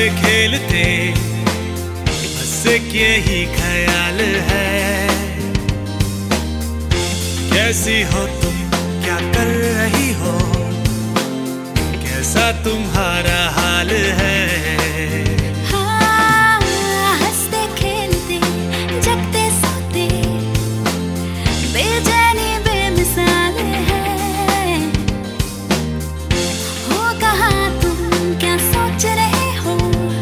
हंसते खेलते बस एक यही ख्याल है, कैसी हो तुम, क्या कर रही हो, कैसा तुम्हारा हाल है। हंसते खेलते जगते सोते बेचैनी बेमिसाल है। हो कहाँ तुम, क्या सोच रहे हो,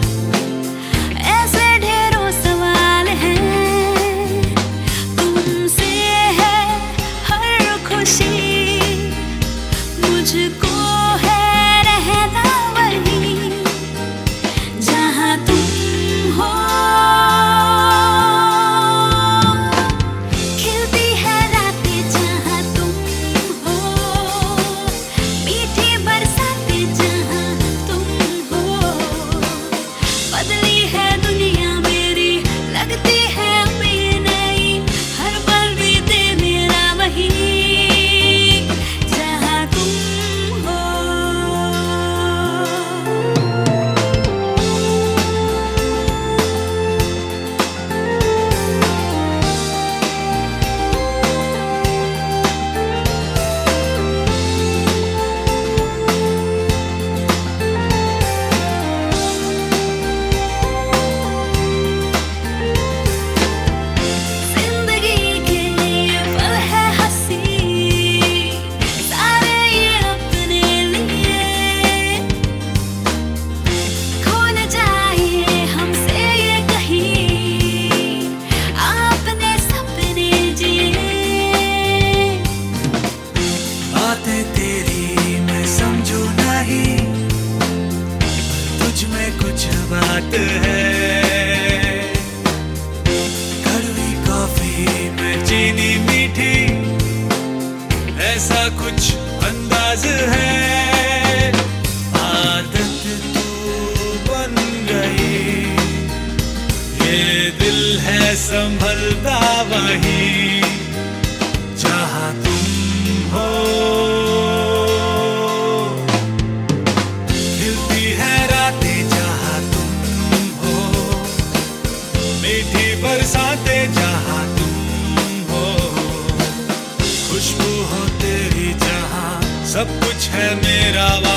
ऐसे ढेरों सवाल हैं। तुमसे है हर खुशी, मुझको कुछ बात है, कड़वी कॉफी में चीनी मीठी, ऐसा कुछ अंदाज है। आदत तू बन गई, ये दिल है संभलता वही जहाँ तुम हो। बरसाते जहाँ तुम हो, खुशबू हो तेरी जहाँ, सब कुछ है मेरा।